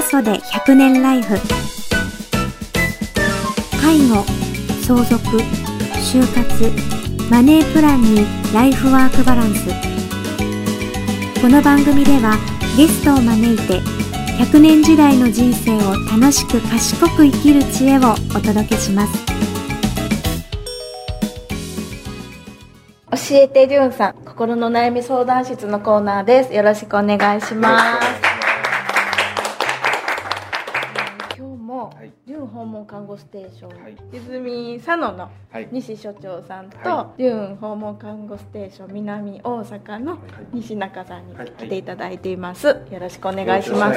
ソで100年ライフ。介護、相続、就活、マネープランにライフワークバランス。この番組ではゲストを招いて100年時代の人生を楽しく賢く生きる知恵をお届けします。 教えてじゅんさん、心の悩み相談室のコーナーです。よろしくお願いします。今日もじゅん訪問看護ステーション、泉佐野の西所長さんと、じゅん訪問看護ステーション南大阪の西中さんに来ていただいています。よろしくお願いします。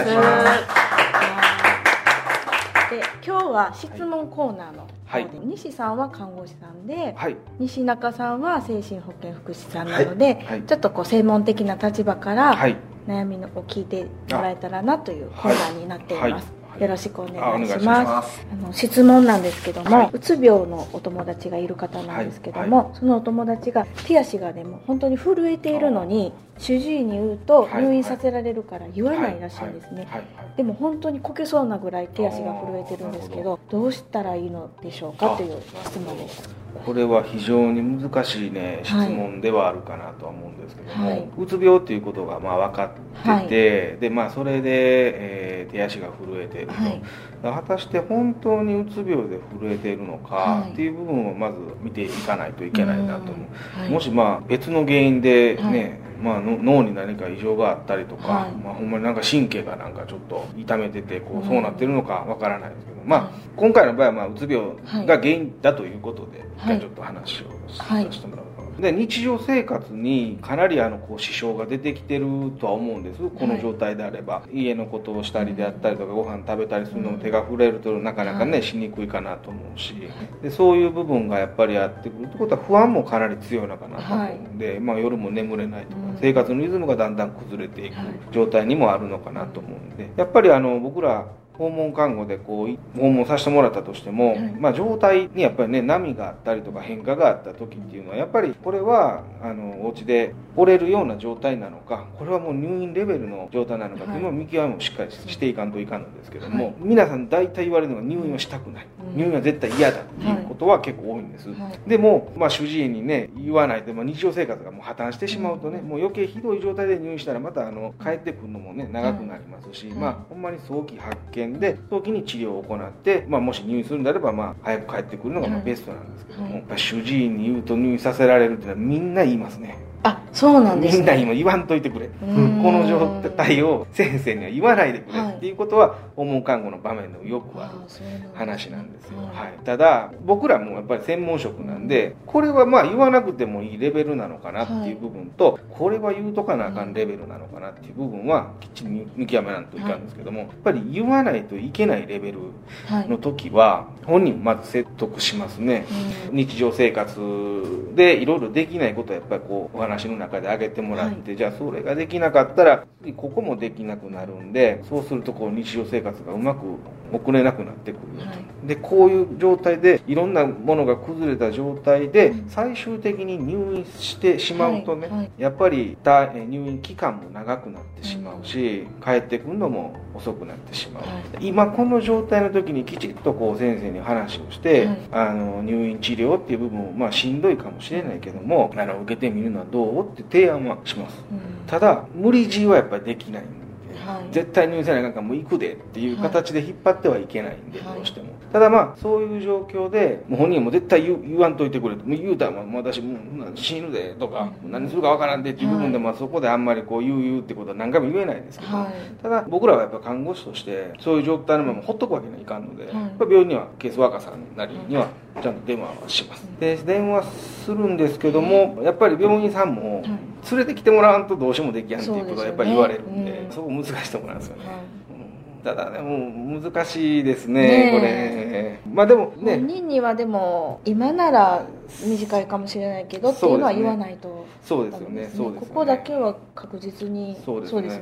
で、今日は質問コーナーの方で、西さんは看護師さんで、西中さんは精神保健福祉さんなので、ちょっとこう専門的な立場から悩みを聞いてもらえたらなというコーナーになっています。よろしくお願いします。質問なんですけども、うつ病のお友達がいる方なんですけども、そのお友達が手足がでも本当に震えているのに、主治医に言うと入院させられるから言わないらしいんですね。でも本当にこけそうなぐらい手足が震えてるんですけど、どうしたらいいのでしょうかという質問です。 これは非常に難しいね質問ではあるかなとは思うんですけども、うつ病ということが分かってて、でそれで、手足が震えていると、果たして本当にうつ病で震えているのかっていう部分をまず見ていかないといけないなと思う。もし別の原因でね、脳に何か異常があったりとか、ほんまになんか神経がなんかちょっと痛めててそうなってるのかわからないですけど、今回の場合はうつ病が原因だということで、ちょっと話をさせてもらうと。で、日常生活にかなり支障が出てきてるとは思うんです。この状態であれば、家のことをしたりであったりとか、ご飯食べたりするのも手が触れるとなかなかね、しにくいかなと思うし、でそういう部分がやっぱりあってくるってことは、不安もかなり強いのかなと思うんで、夜も眠れないとか、生活のリズムがだんだん崩れていく状態にもあるのかなと思うんで、やっぱり僕ら訪問看護で訪問させてもらったとしても、状態にやっぱりね、波があったりとか変化があった時っていうのは、やっぱりこれはお家で折れるような状態なのか、これはもう入院レベルの状態なのかっていうのを見極めもしっかりしていかんといかんのですけども、皆さん大体言われるのが入院はしたくない、入院は絶対嫌だっていうことは結構多いんです。でも主治医にね言わないと、日常生活がもう破綻してしまうとね、もう余計ひどい状態で入院したらまた帰ってくるのもね長くなりますし、ほんまに早期発見で早期に治療を行って、もし入院するんであれば早く帰ってくるのがベストなんですけども、やっぱ主治医に言うと入院させられるっていうのはみんな言いますね。 そうなんですね。 みんな言わんといてくれ、この状態を先生には言わないでくれっていうことは、訪問看護の場面でもよくある話なんですよ。ただ僕らもやっぱり専門職なんで、これは言わなくてもいいレベルなのかなっていう部分と、これは言うとかなあかんレベルなのかなっていう部分はきっちり見極めないといかんですけども、やっぱり言わないといけないレベルの時は本人まず説得しますね。日常生活でいろいろできないことはやっぱりお話の中で挙げてもらって、じゃあそれができなかったらここもできなくなるんで、そうすると日常生活がうまく送れなくなってくるよと、でこういう状態でいろんなものが崩れた状態で最終的に入院してしまうとね、やっぱり入院期間も長くなってしまうし、帰ってくるのも遅くなってしまう。今この状態の時にきちっと先生に話をして、入院治療っていう部分をしんどいかもしれないけども受けてみるのはどうって提案はします。ただ無理強いはやっぱりできないんで、絶対入院せないからもう行くでっていう形で引っ張ってはいけないんで、どうしても。ただそういう状況でもう本人も絶対言わんといてくれと、言うたら私もう死ぬでとか、何するかわからんでっていう部分で、そこであんまり言うってことは何回も言えないんですけど、ただ僕らはやっぱ看護師としてそういう状態のままほっとくわけにはいかんので、やっぱ病院にはケースワーカーさんなりにはちゃんと電話はします。で電話するんですけども、やっぱり病院さんも連れてきてもらわんとどうしてもできやんっていうことはやっぱり言われるんで、そこ難しいところなんですよね。ただでも難しいですね、これ。でもね、 本人にはでも今なら短いかもしれないけどっていうのは言わないと。 そうですよね。 ここだけは確実に。そうですよね。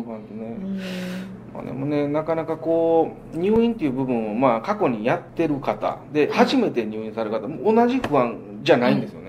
でもね、なかなか入院っていう部分を過去にやってる方で初めて入院される方も同じ不安じゃないんですよね。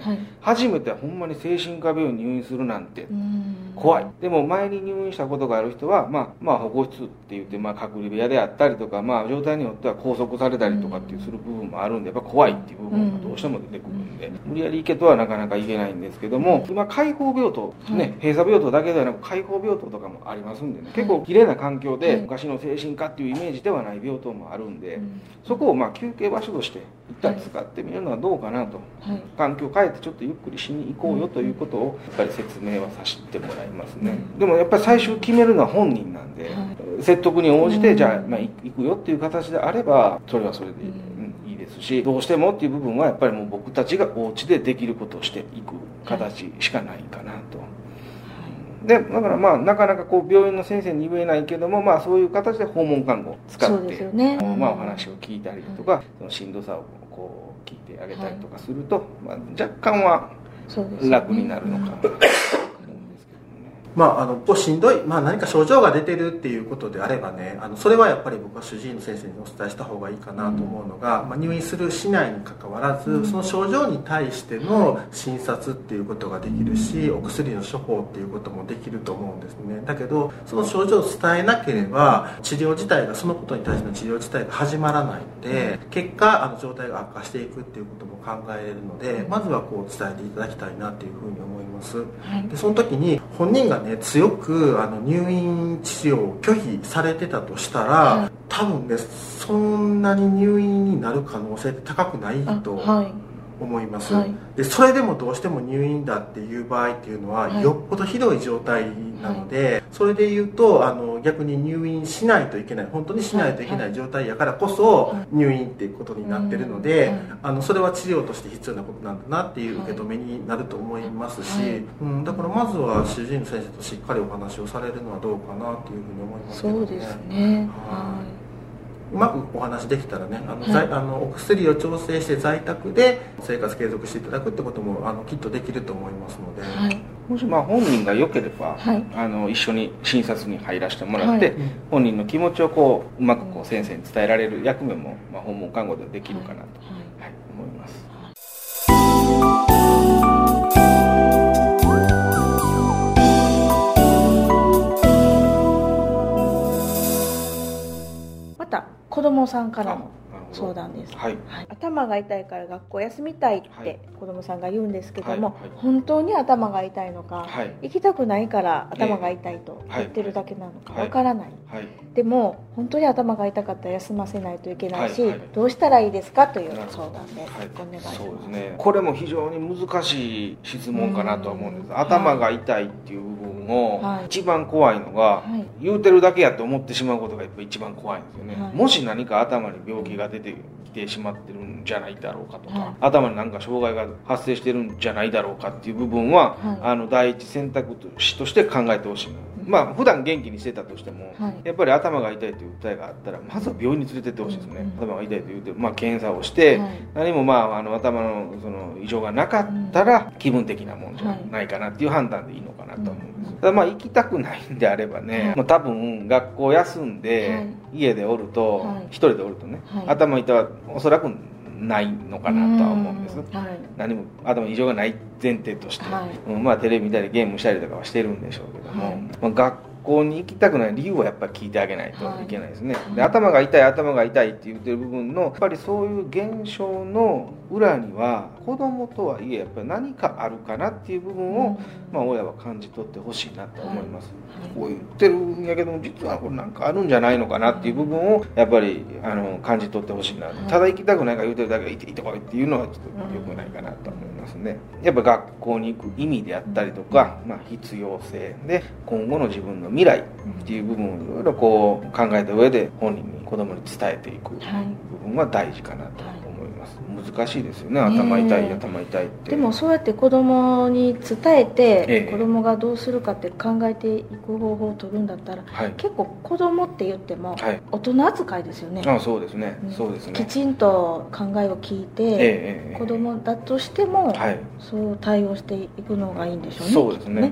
初めてほんまに精神科病院に入院するなんて怖い。でも前に入院したことがある人は保護室って言って隔離部屋であったりとか、状態によっては拘束されたりとかっていうする部分もあるんで、やっぱ怖いっていう部分がどうしても出てくるんで、無理やり行けとはなかなか行けないんですけども、今開放病棟ね、閉鎖病棟だけではなく開放病棟とかもありますんでね、結構綺麗な環境で昔の精神科っていうイメージではない病棟もあるんで、そこを休憩場所として一旦使ってみるのはどうかなと、環境を変えてちょっとゆっくりしに行こうよということをやっぱり説明はさせてもらいますね。でもやっぱり最終決めるのは本人なんで、説得に応じてじゃあ行くよっていう形であればそれはそれでいいですし、どうしてもっていう部分はやっぱりもう僕たちがお家でできることをしていく形しかないかなと。でだからなかなか病院の先生に言えないけども、そういう形で訪問看護を使って、お話を聞いたりとか、そのしんどさを聞いてあげたりとかすると、若干は楽になるのかなと思うんですけどね。 しんどい、何か症状が出てるっていうことであればね、それはやっぱり僕は主治医の先生にお伝えした方がいいかなと思うのが、入院するしないにかかわらず、その症状に対しての診察っていうことができるし、お薬の処方っていうこともできると思うんですね。だけどその症状を伝えなければ治療自体が、そのことに対しての治療自体が始まらないので、結果状態が悪化していくっていうことも考えれるので、まずは伝えていただきたいなっていうふうに思います。でその時に本人がね強く入院治療を拒否されてたとしたら、多分ねそんなに入院になる可能性って高くないと思います。でそれでもどうしても入院だっていう場合っていうのは、よっぽどひどい状態なので、それで言うと逆に入院しないといけない、本当にしないといけない状態やからこそ入院っていうことになってるので、それは治療として必要なことなんだなっていう受け止めになると思いますし、だからまずは主治医の先生としっかりお話をされるのはどうかなっていうふうに思いますけどね。 そうですね。 うまくお話できたらね、お薬を調整して在宅で生活継続していただくってこともきっとできると思いますので、 もし本人が良ければ、一緒に診察に入らせてもらって、本人の気持ちをうまく先生に伝えられる役目も、訪問看護でできるかなと、思います。 子供さんからの相談です。頭が痛いから学校休みたいって子供さんが言うんですけども、本当に頭が痛いのか、行きたくないから頭が痛いと言ってるだけなのかわからない。でも本当に頭が痛かったら休ませないといけないし、どうしたらいいですかという相談です。お願いします。 そうですね。これも非常に難しい質問かなとは思うんです。頭が痛いっていう部分を一番怖いのが、言うてるだけやと思ってしまうことがやっぱ一番怖いんですよね。もし何か頭に病気が出てきてしまってるんじゃないだろうかとか、頭に何か障害が発生してるんじゃないだろうかっていう部分は、第一選択肢として考えてほしい。普段元気にしてたとしても、やっぱり頭が痛いという訴えがあったらまずは病院に連れてってほしいですね。頭が痛いというと、検査をして、何も頭のその異常がなかったら気分的なもんじゃないかなっていう判断でいいのかなと思うんです。ただ行きたくないんであればね、多分学校休んで家でおると、一人でおるとね、頭痛はおそらくないのかなとは思うんです。何も頭に異常がない前提として、テレビ見たりゲームしたりとかはしてるんでしょうけども、学校に行きたくない理由はやっぱり聞いてあげないといけないですね。で頭が痛いって言ってる部分のやっぱりそういう現象の裏には子供とはいえやっぱり何かあるかなっていう部分を、親は感じ取ってほしいなと思います。こう言ってるんやけども実はこれなんかあるんじゃないのかなっていう部分をやっぱり感じ取ってほしいな。ただ行きたくないから言うてるだけで行ってこいっていうのはちょっと良くないかなと思いますね。やっぱ学校に行く意味であったりとか、必要性で今後の自分の未来っていう部分をいろいろ考えた上で本人に子供に伝えていく部分は大事かなと思います。難しいですよね。頭痛いって。 でもそうやって子供に伝えて、子供がどうするかって考えていく方法を取るんだったら、結構子供って言っても大人扱いですよね。 そうですね。 きちんと考えを聞いて、子供だとしても、そう対応していくのがいいんでしょうね。 そうですね。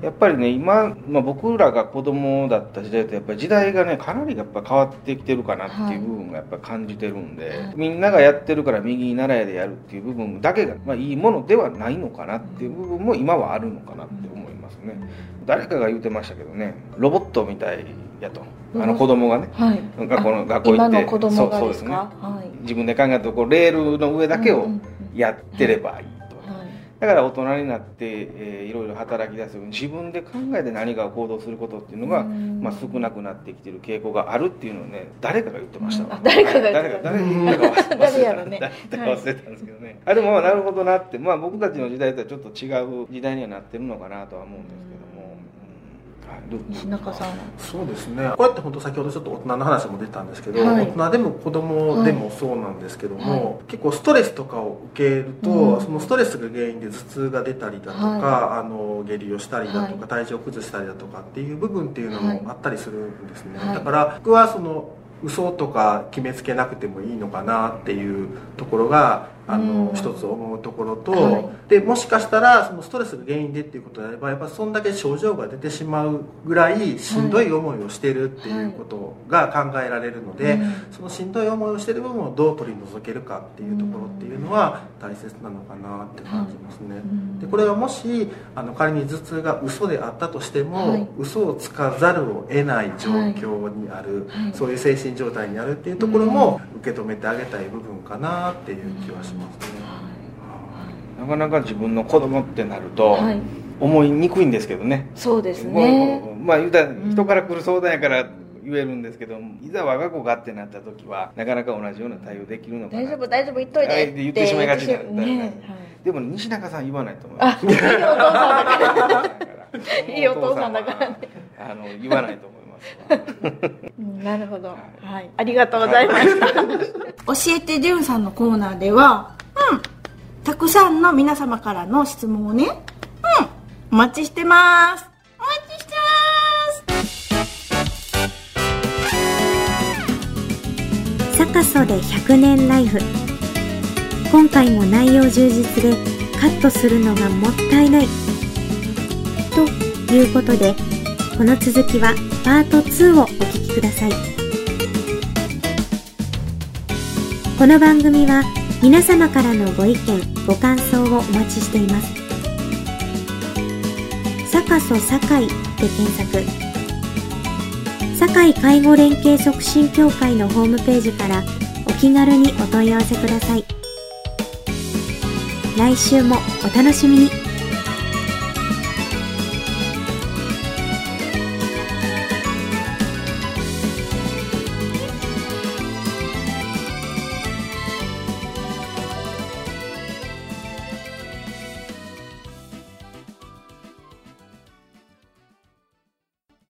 やっぱりね今、僕らが子供だった時代とやっぱり時代がねかなりやっぱ変わってきてるかなっていう部分がやっぱ感じてるんで、みんながやってるから右に習えでやるっていう部分だけが、いいものではないのかなっていう部分も今はあるのかなって思いますね。誰かが言ってましたけどね、ロボットみたいやと、子供がね、学校行って今の子供がですか、 自分で考えるとレールの上だけをやってればいいと、だから大人になって、いろいろ働き出すように自分で考えて何かを行動することっていうのが、少なくなってきてる傾向があるっていうのをね誰かが言ってましたわ。 誰かが言ってた誰やろね、忘れたんですけどね、でもなるほどなって、僕たちの時代とはちょっと違う時代にはなってるのかなとは思うんですけども、 西中さん。 そうですね、これって本当先ほどちょっと大人の話も出たんですけど、大人でも子供でもそうなんですけども、結構ストレスとかを受けると、そのストレスが原因で頭痛が出たりだとか、下痢をしたりだとか、体調を崩したりだとかっていう部分っていうのもあったりするんですね。だから僕はその嘘とか決めつけなくてもいいのかなっていうところが一つ思うところと、でもしかしたらそのストレスが原因でっていうことであれば、やっぱそんだけ症状が出てしまうぐらいしんどい思いをしてるっていうことが考えられるので、そのしんどい思いをしてる部分をどう取り除けるかっていうところっていうのは大切なのかなって感じますね。でこれはもし仮に頭痛が嘘であったとしても、嘘をつかざるを得ない状況にある、そういう精神状態にあるっていうところも受け止めてあげたい部分かなっていう気はしますね。 なかなか自分の子供ってなると思いにくいんですけどね。 そうですね。 言うたら人から来る相談やから言えるんですけど、いざ我が子がってなった時はなかなか同じような対応できるのかな。 大丈夫大丈夫言っといてって言ってしまいがちなんで、でも西中さん言わないと思います。 いいお父さんだからね。 言わないと思います。 なるほど、ありがとうございました。教えてじゅんさんのコーナーでは、たくさんの皆様からの質問をね、お待ちしてます。お待ちしてます。サカソで100年ライフ。今回も内容充実でカットするのがもったいないということで、この続きはパート2をお聞きください。この番組は皆様からのご意見ご感想をお待ちしています。サカソ堺で検索。堺介護連携促進協会のホームページからお気軽にお問い合わせください。来週もお楽しみに。